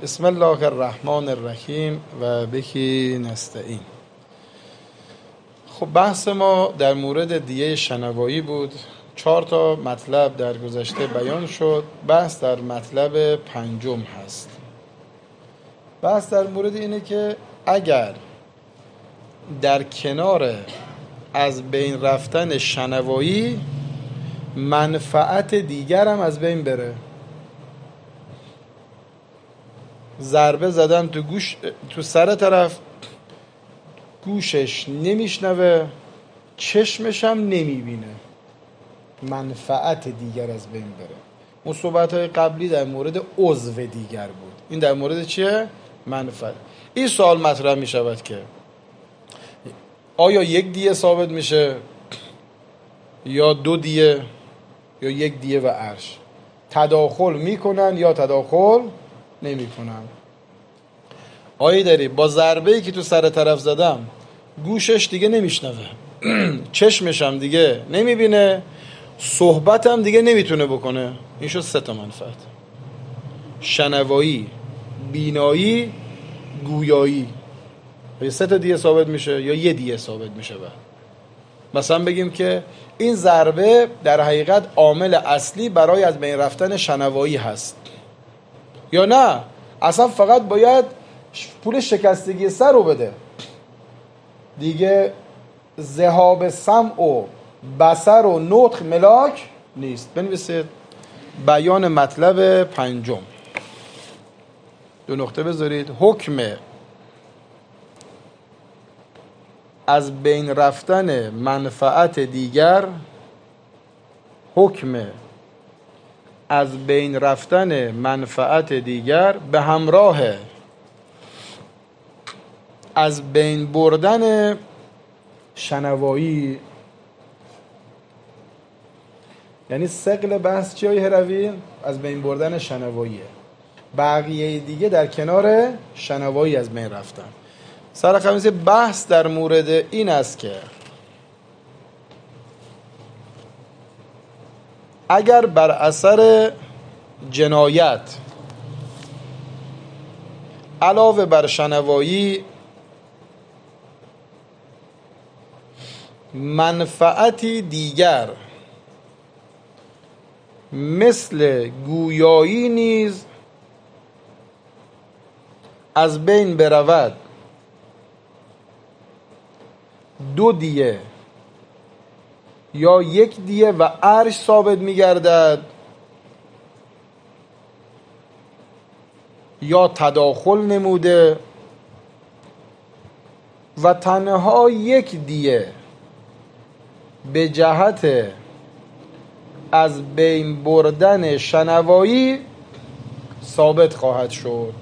بسم الله الرحمن الرحیم و بکی نستعین. خب بحث ما در مورد دیه شنوایی بود. 4 تا مطلب در گذشته بیان شد. بحث در مطلب 5 هست. بحث در مورد اینه که اگر در کنار از بین رفتن شنوایی منفعت دیگر هم از بین بره، ضربه زدن تو گوش، تو سر طرف، گوشش نمیشنوه، چشمش هم نمیبینه، منفعت دیگر از بین بره. اون صحبت‌های قبلی در مورد عضو دیگر بود، این در مورد چیه؟ منفعت. این سوال مطرح میشود که آیا یک دیه ثابت میشه یا 2 دیه یا 1 دیه و عرش؟ تداخل میکنن یا تداخل نمیکنن؟ آیه داری با ضربه‌ای که تو سر طرف زدم گوشش دیگه نمیشنوه، چشمش هم دیگه نمیبینه، صحبت هم دیگه نمیتونه بکنه. این شد 3 تا منفعت: شنوایی، بینایی، گویایی. 3 تا دیه ثابت میشه یا 1 دیه ثابت میشه. مثلا بگیم که این ضربه در حقیقت عامل اصلی برای از بین رفتن شنوایی هست، یا نه اصلا فقط باید پول شکستگی سر رو بده دیگه، ذهاب سمع و بصر و نطق ملاک نیست. بنویسید بیان مطلب 5. 2 نقطه بذارید. حکم از بین رفتن منفعت دیگر، حکم از بین رفتن منفعت دیگر به همراه از بین بردن شنوایی. یعنی ثقل بحث چی های هروی؟ از بین بردن شنواییه. بقیه دیگه در کنار شنوایی از بین رفتن. سر خمیسه بحث در مورد این است که اگر بر اثر جنایت علاوه بر شنوایی منفعتی دیگر مثل گویایی نیز از بین برود، 2 دیه یا 1 دیه و عرش ثابت می‌گردد، یا تداخل نموده و تنها 1 دیه به جهت از بین بردن شنوایی ثابت خواهد شد.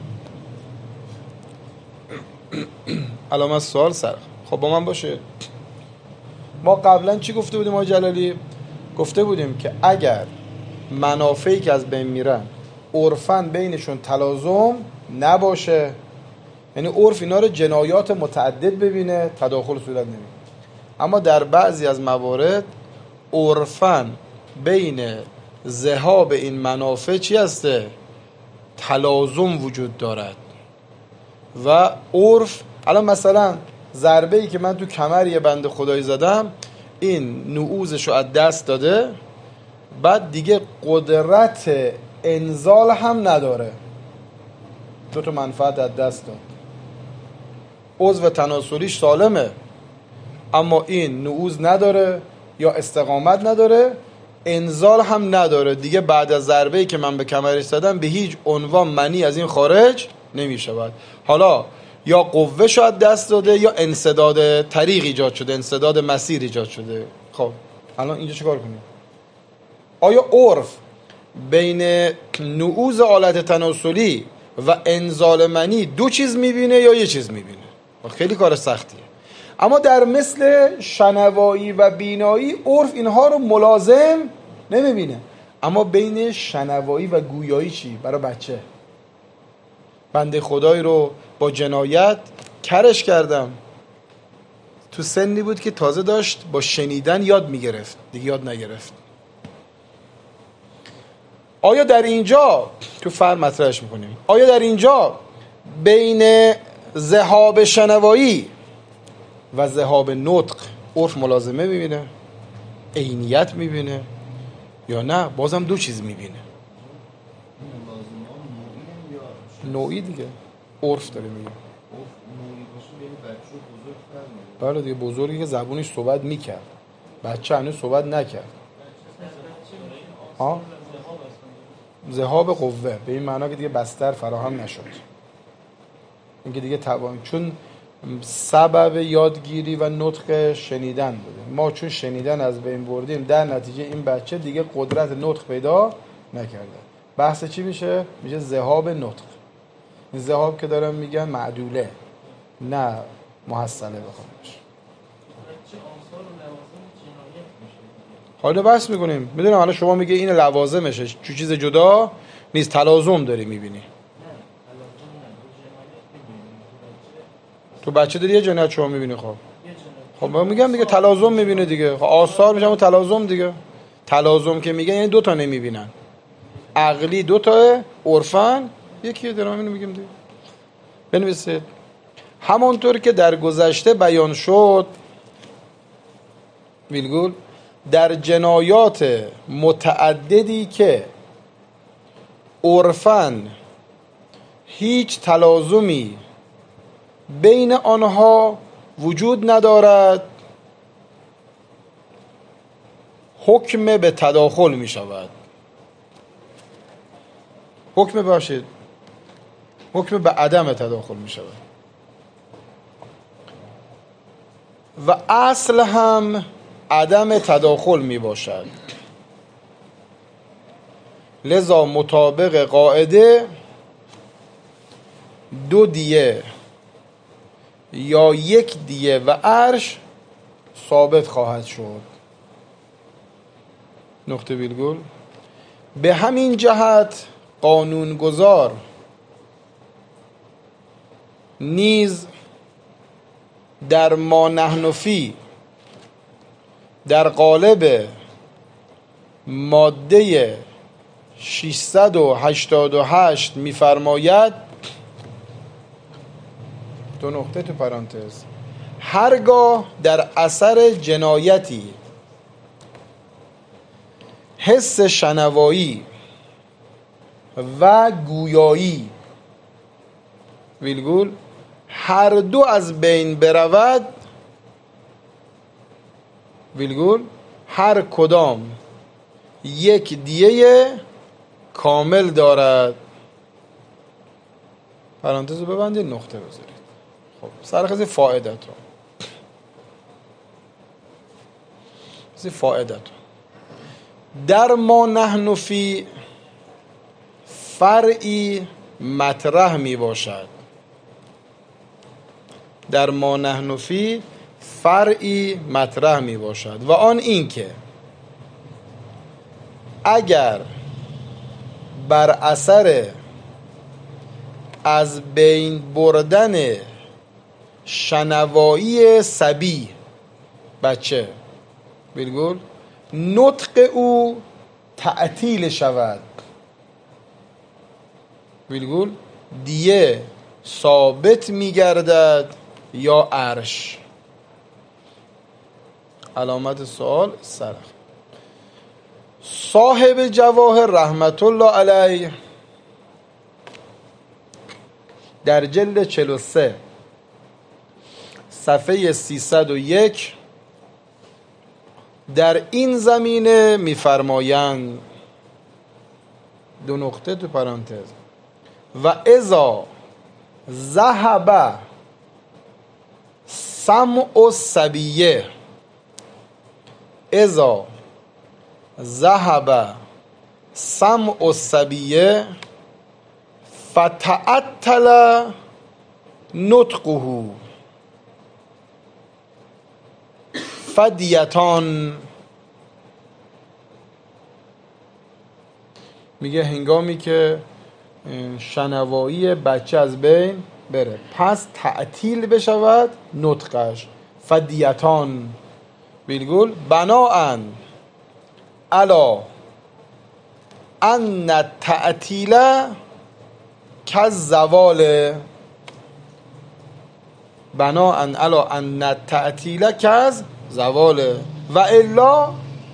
علامت سوال سر. خب با من باشه. ما قبلا چی گفته بودیم آقای جلالی؟ گفته بودیم که اگر منافعی که از بین میرن عرفاً بینشون تلازم نباشه، یعنی عرف اینا رو جنایات متعدد ببینه، تداخل صورت نمیگیره. اما در بعضی از موارد عرفاً بین ذهاب این منافع چی هسته؟ تلازم وجود دارد. و عرف الان مثلا ضربه ای که من تو کمر یه بنده خدایی زدم، این نعوذش رو از دست داده، بعد دیگه قدرت انزال هم نداره، 2 تا منفعت از دست داد. عضو تناسلیش سالمه اما این نعوذ نداره یا استقامت نداره، انزال هم نداره دیگه. بعد از ضربه‌ای که من به کمرش زدم به هیچ عنوان منی از این خارج نمی‌شود. حالا یا قوه شاید دست داده یا انسداد طریق ایجاد شده، انسداد مسیر ایجاد شده. خب الان اینجا چیکار کنیم؟ آیا عرف بین نعوذ آلت تناسلی و انزال منی 2 چیز میبینه یا 1 چیز میبینه؟ خیلی کار سختیه. اما در مثل شنوایی و بینایی عرف اینها رو ملازم نمیبینه. اما بین شنوایی و گویایی چی؟ برای بچه بنده خدایی رو با جنایت کرش کردم، تو سنی بود که تازه داشت با شنیدن یاد میگرفت، دیگه یاد نگرفت. آیا در اینجا تو فرق مطرحش میکنیم، آیا در اینجا بین ذهاب شنوایی و ذهاب نطق عرف ملازمه میبینه، عینیت میبینه، یا نه بازم دو چیز میبینه؟ نوعی دیگه، عرف داره میگه. بله دیگه، بزرگی که زبونش صحبت میکرد، بچه هنوز صحبت نکرد. ها؟ ذهاب قوه به این معنا که دیگه بستر فراهم نشد، اینکه دیگه چون سبب یادگیری و نطق شنیدن بوده، ما چون شنیدن از بین بردیم، در نتیجه این بچه دیگه قدرت نطق پیدا نکرده. بحث چی میشه؟ میشه ذهاب نطق. این ذهاب که دارم میگن معدوله، نه محصله بخوامش. حالا بحث میکنیم. میدونم حالا شما میگه این لوازمشه، چیز جدا نیست، تلازم داری میبینی. تو بچه داری یه جنایت شما میبینی. خب من میگم دیگه تلازم میبینه دیگه. خب آثار میشم و تلازم دیگه. تلازم که میگن یعنی دوتا نمیبینن، عقلی دوتا، عرفن یکیه. درام اینو میگم دیگه. بنویسید. همانطور که در گذشته بیان شد، ویلگول، در جنایات متعددی که عرفن هیچ تلازمی بین آنها وجود ندارد، حکم به تداخل می شود. حکم باشید، حکم به عدم تداخل می شود. و اصل هم عدم تداخل می باشد. لذا مطابق قاعده دو دیه یا یک دیه و عرش ثابت خواهد شد. نقطه ویرگول. به همین جهت قانونگذار نیز در ما نحن فی در قالب ماده 688 می‌فرماید، دو نقطه تو پرانتز، هرگاه در اثر جنایتی حس شنوایی و گویایی ویلگول هر دو از بین برود، ویلگول هر کدام یک دیه کامل دارد. پرانتز رو ببندید، نقطه بذارید. خب سرخزی فائدت رو در ما نحن فی فرعی مطرح می باشد. در ما نحن فی فرعی مطرح می باشد و آن این که اگر بر اثر از بین بردن شنوایی صبی، بچه بلگل، نطق او تعطیل شود، بلگل دیه ثابت میگردد یا عرش. علامت سوال سرخ. صاحب جواهر رحمت الله علیه در جلد 43 صفحه 301 در این زمینه می‌فرمایند، دو نقطه تو پرانتز، و اذا ذهب سمع الصبیه، اذا ذهب سمع الصبیه فتعطل نطقه فدیتان. میگه هنگامی که شنوایی بچه از بین بره، پس تعطیل بشود نطقش، فدیتان بیلگول بناءن علا ان التعطیل کالزوال، بناء علی ان التعطیل کالزوال و الا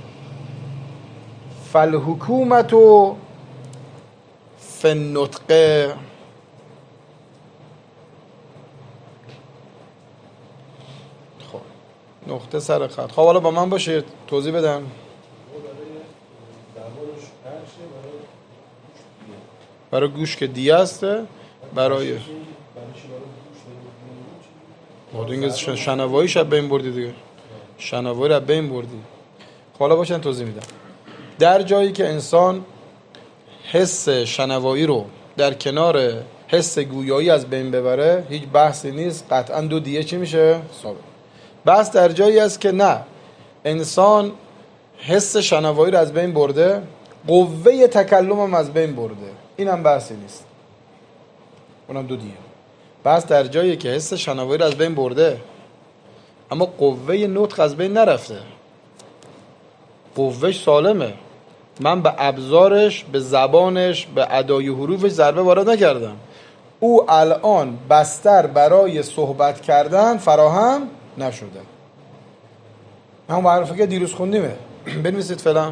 فالحکومت فی النطق. خب نقطه سر خط. خب حالا با من باشید توضیح بدم. برای گوش که دیه است، برای این شنوایی شب بین بردی دیگه، شنوایی رو بین بردی. حالا باشن توضیح میدم. در جایی که انسان حس شنوایی رو در کنار حس گویایی از بین ببره، هیچ بحثی نیست، قطعا دو دیه چی میشه؟ ثابت. بحث در جایی است که نه، انسان حس شنوایی رو از بین برده، قوه تکلم هم از بین برده، این هم بحثی نیست، اونم دو دیه. بحث در جایی که حس شنوایی رو از بین برده اما قوه نطق از بین نرفته، قوهش سالمه، من به ابزارش، به زبانش، به ادای حروفش ضربه وارد نکردم، او الان بستر برای صحبت کردن فراهم نشده. همون معرفه که دیروز خوندیمه، بنویسید فعلا.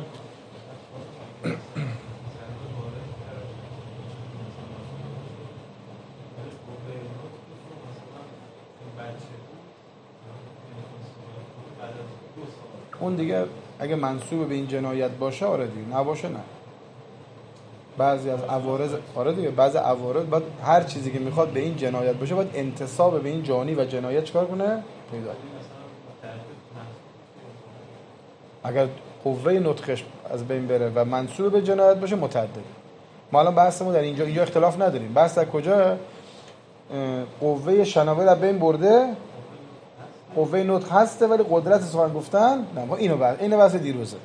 اون دیگه اگه منسوب به این جنایت باشه آره دیگه، نباشه نه. بعضی از عوارض آره دیگه، بعضی عوارض باید هر چیزی که میخواد به این جنایت باشه باید انتساب به این جانی و جنایت چکار کنه؟ پیدا. اگر قوه نطقش از بین بره و منسوب به جنایت باشه متعدد. ما الان بحثمون در اینجا اختلاف نداریم. بحث در کجا؟ قوه شنوایی از بین برده، قوه نطق هسته ولی قدرت سخن گفتن نه. ما اینو بحث دیروزه.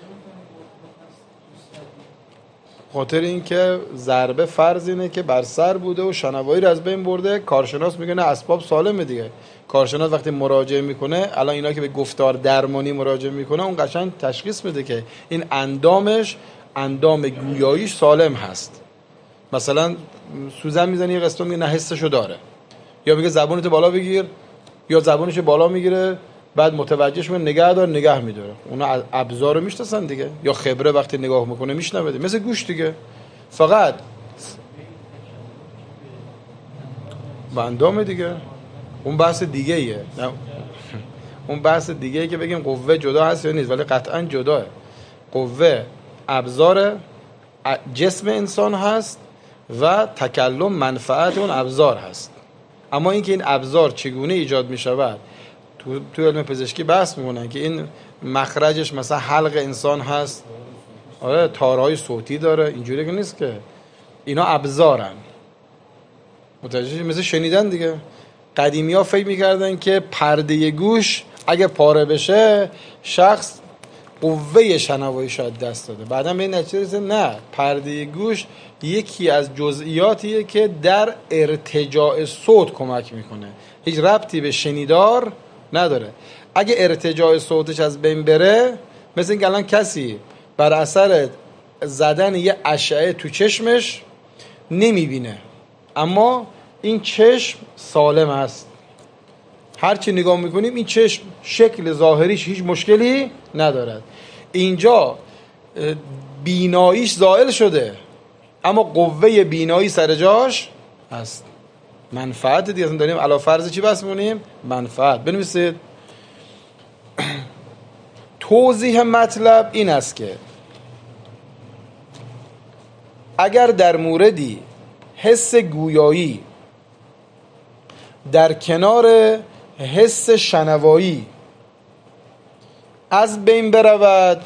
خاطر این که ضربه فرض اینه که بر سر بوده و شنوایی رو از بین برده، کارشناس میگه نه اسباب سالمه دیگه. کارشناس وقتی مراجعه میکنه، الان اینا که به گفتار درمانی مراجعه میکنه، اون قشنگ تشخیص میده که این اندام گویاییش سالم هست. مثلا سوزن میزنه یه قسطو میگه نه حسشو داره، یا میگه زبونت بالا بگیر، یا زبونش بالا میگیره بعد متوجهش میشه نگه میداره. اونا ابزارو میشناسن دیگه، یا خبره وقتی نگاه میکنه میشنوه، مثل گوش دیگه. فقط با اندام دیگه اون بحث دیگه ایه. نه اون بحث دیگه ای که بگیم قوه جدا هست یا نیست، ولی قطعا جداه. قوه ابزار جسم انسان هست و تکلم منفعت اون ابزار هست. اما اینکه این ابزار چگونه ایجاد میشود، تو علم پزشکی بحث میکنن که این مخرجش مثلا حلق انسان هست، آره تارهای صوتی داره، اینجوری که نیست که. اینا ابزارن، متوجه؟ مثل شنیدن دیگه. قدیمی ها فکر میکردن که پرده گوش اگه پاره بشه شخص قوه شنوایی شاید دست داده. بعدا به این نتیجه رسیدن نه، پرده گوش یکی از جزئیاتیه که در ارتجاع صوت کمک میکنه، هیچ ربطی به شنیدار نداره. اگه ارتجاع صوتش از بین بره، مثل اینکه الان کسی بر اثر زدن یه اشعه تو چشمش نمیبینه اما این چشم سالم است، هرچی نگاه میکنیم این چشم شکل ظاهریش هیچ مشکلی ندارد. اینجا بیناییش زائل شده اما قوه بینایی سر جاش هست. منفعت دیگه اصلا داریم علی فرض چی بس می‌کنیم؟ منفعت. بنویسید. توضیح مطلب این است که اگر در موردی حس گویایی در کنار حس شنوایی از بین برود،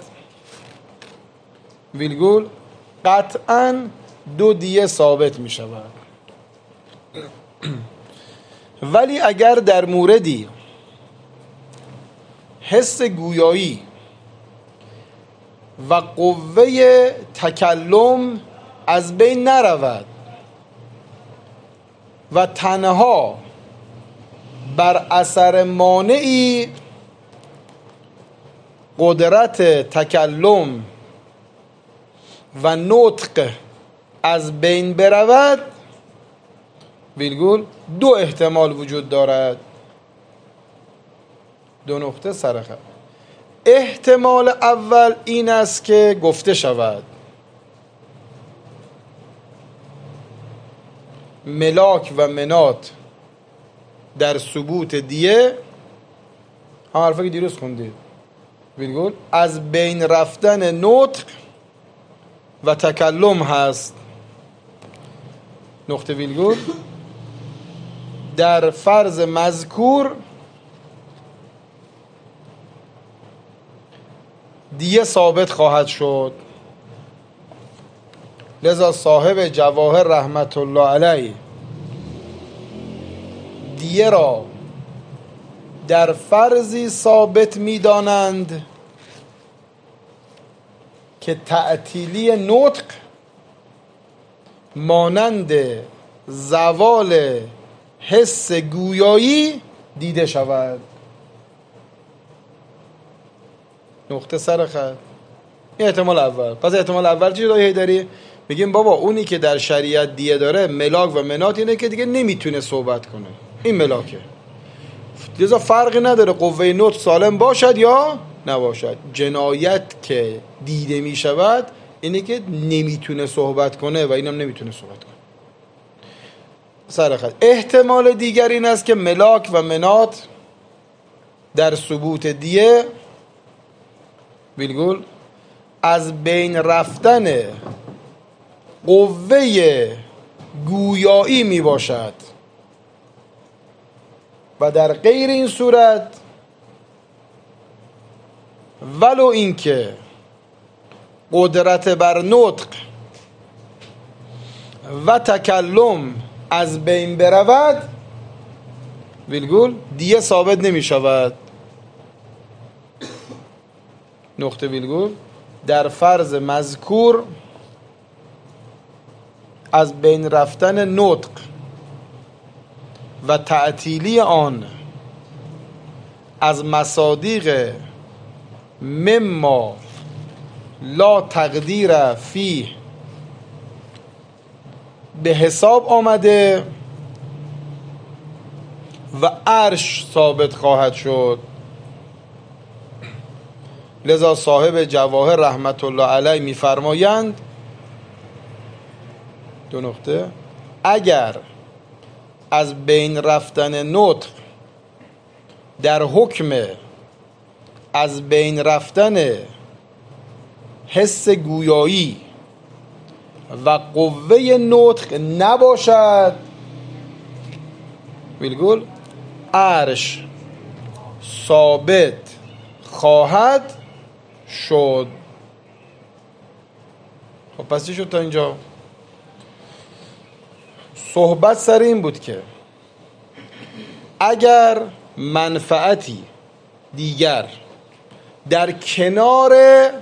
ویلگول قطعاً دو دیه ثابت می شود. ولی اگر در موردی حس گویایی و قوه تکلم از بین نرود و تنها بر اثر مانعی قدرت تکلم و نطق از بین برود ویرگول دو احتمال وجود دارد. دو نقطه سرخط. احتمال اول این است که گفته شود ملاک و منات در ثبوت دیه، هم حرفی که دیروز خوندید، ویرگول از بین رفتن نطق و تکلم هست. نقطه ویرگول در فرض مذکور دیه ثابت خواهد شد. لذا صاحب جواهر رحمت الله علیه دیه را در فرضی ثابت می دانند که تعطیلی نطق مانند زوال حس گویایی دیده شود. نقطه سر خط. این احتمال اول. پس احتمال اول چی داری داری؟ میگیم بابا اونی که در شریعت دیه داره ملاک و منات اینه که دیگه نمیتونه صحبت کنه، این ملاکه. لذا فرقی نداره قوه نطق سالم باشد یا نباشد. جنایت که دیده میشود اینه که نمیتونه صحبت کنه و اینم نمیتونه صحبت کنه. سر خط. احتمال دیگر این است که ملاک و منات در ثبوت دیه ویرگول از بین رفتن قوه گویایی می باشد و در غیر این صورت ولو اینکه قدرت بر نطق و تکلم از بین برود ویرگول دیه ثابت نمی شود. نقطه ویرگول در فرض مذکور از بین رفتن نطق و تعطیلی آن از مصادیق مما لا تقدیر فیه به حساب آمده و عرش ثابت خواهد شد. لذا صاحب جواهر رحمت الله علیه می‌فرمایند دو نقطه اگر از بین رفتن نطق در حکم از بین رفتن حس گویایی و قوه نطق نباشد ویرگول عرش ثابت خواهد شد. خب پس چی شد تا اینجا؟ صحبت سر این بود که اگر منفعتی دیگر در کنار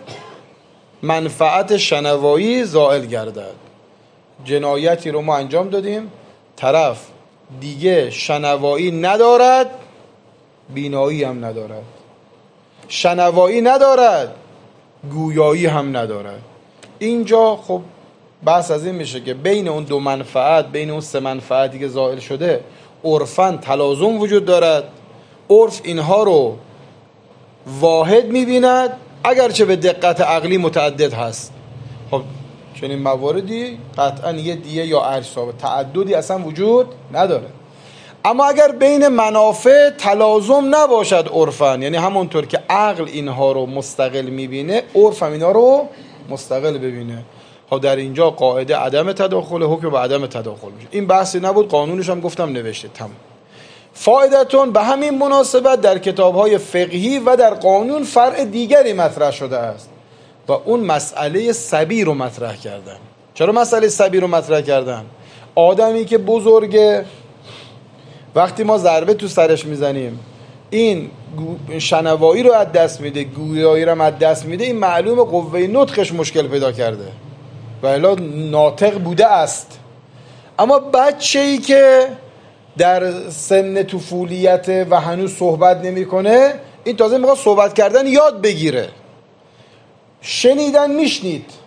منفعت شنوایی زائل گردد، جنایتی رو ما انجام دادیم، طرف دیگه شنوایی ندارد بینایی هم ندارد، شنوایی ندارد گویایی هم ندارد. اینجا خب بحث از این میشه که بین اون دو منفعت، بین اون سه منفعتی که زائل شده عرفاً تلازم وجود دارد. عرف اینها رو واحد میبیند اگرچه به دقت عقلی متعدد هست. خب چنین مواردی قطعاً یه دیه یا عرش ثابت، تعددی اصلا وجود نداره. اما اگر بین منافع تلازم نباشد عرفاً، یعنی همونطور که عقل اینها رو مستقل میبینه عرف هم اینها رو مستقل ببینه، خب در اینجا قاعده عدم تداخل حکم به عدم تداخل میشه. این بحثی نبود، قانونش هم گفتم نوشته تمام. فایدتون به همین مناسبت در کتاب‌های فقهی و در قانون فرع دیگری مطرح شده است و اون مسئله سبی رو مطرح کردن. چرا مسئله سبی رو مطرح کردن؟ آدمی که بزرگه وقتی ما ضربه تو سرش میزنیم این شنوایی رو از دست میده، گویایی رو از دست میده، این معلومه قوه نطقش مشکل پیدا کرده و الا ناطق بوده است. اما بچه‌ای که در سن طفولیت و هنوز صحبت نمیکنه، این تازه میخواد صحبت کردن یاد بگیره. شنیدن میشنید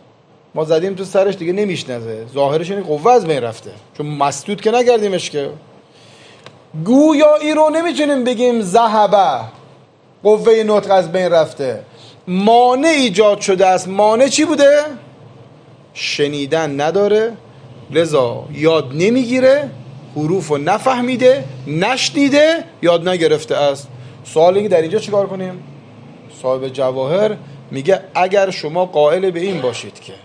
ما زدیم تو سرش دیگه نمیشنزه، ظاهرش اینه قوه از بین رفته، چون مسدود که نکردیمش که. گویایی رو نمیتونیم بگیم ذهبه، قوه نطق از بین رفته. مانع ایجاد شده است. مانع چی بوده؟ شنیدن نداره، لذا یاد نمیگیره، حروف رو نفهمیده، نشنیده، یاد نگرفته است. سوال اینکه در اینجا چیکار کنیم؟ صاحب جواهر میگه اگر شما قائل به این باشید که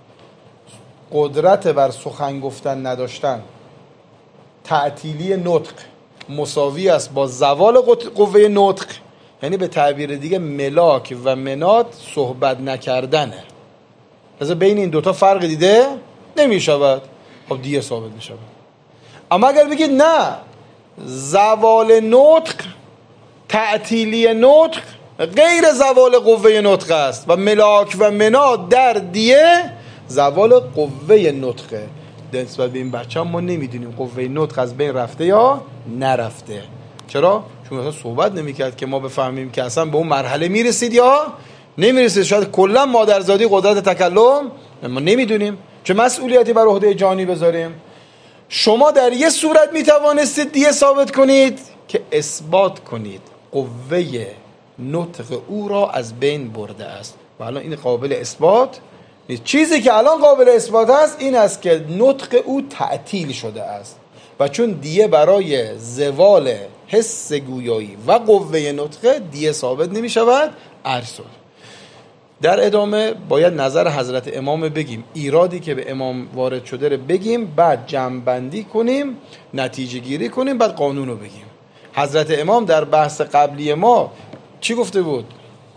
قدرت بر سخن گفتن نداشتن، تعطیلی نطق مساوی است با زوال قوه نطق، یعنی به تعبیر دیگه ملاک و مناد صحبت نکردنه، لذا بین این دوتا فرق دیده نمیشود، خب دیگه ثابت میشود. اما اگر بگید نه، زوال نطق، تعطیلی نطق غیر زوال قوه نطق است و ملاک و مناد در دیه زوال قوه نطقه، نسبت به این بچه هم ما نمیدونیم قوه نطق از بین رفته یا نرفته. چرا؟ چون مثلا صحبت نمیکرد که ما بفهمیم که اصلا به اون مرحله میرسید یا نمیرسید. شاید کلا مادرزادی قدرت تکلم ما نمیدونیم، چه مسئولیتی بر عهده جانی بذاریم. شما در یه صورت میتوانستید دیگه ثابت کنید که اثبات کنید قوه نطق او را از بین برده است و الان این قابل اثبات نیست. چیزی که الان قابل اثبات است این است که نطق او تعطیل شده است و چون دیه برای زوال حس گویایی و قوه نطق دیه ثابت نمی شود، ارسل. در ادامه باید نظر حضرت امام بگیم، ایرادی که به امام وارد شده رو بگیم، بعد جمع‌بندی کنیم، نتیجه گیری کنیم، بعد قانون رو بگیم. حضرت امام در بحث قبلی ما چی گفته بود؟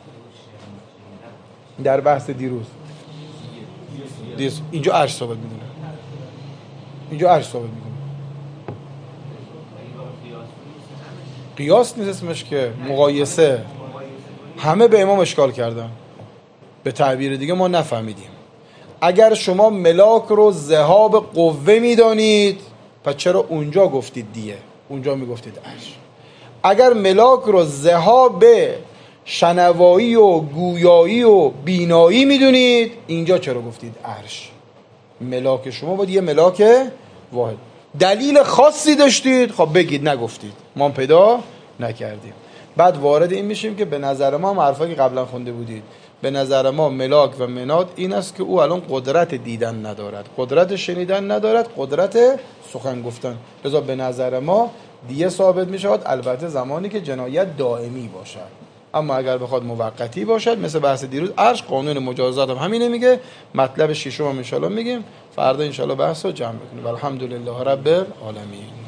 در بحث دیروز اینجا عرش ثابت میدونه، اینجا عرش ثابت میدونه. قیاس نیست اسمش که مقایسه. همه به امام اشکال کردن، به تعبیر دیگه ما نفهمیدیم. اگر شما ملاک رو ذهاب قوه میدانید پس چرا اونجا گفتید دیه، اونجا میگفتید عرش؟ اگر ملاک رو ذهاب شنوایی و گویایی و بینایی میدونید اینجا چرا گفتید عرش؟ ملاک شما باید یه ملاک واحد. دلیل خاصی داشتید خب بگید، نگفتید، ما پیدا نکردیم. بعد وارد این میشیم که به نظر ما حرفایی که قبلا خونده بودید، به نظر ما ملاک و مناد این است که او الان قدرت دیدن ندارد، قدرت شنیدن ندارد، قدرت سخن گفتن، لذا به نظر ما دیگه ثابت میشود، البته زمانی که جنایت دائمی باشد. اما اگر بخواد موقتی باشد مثل بحث دیروز عرش، قانون مجازات هم همینه میگه. مطلب ششم هم ان شاء الله میگیم، فردا ان شاء الله بحث رو جمع بکنیم. الحمدلله رب العالمین.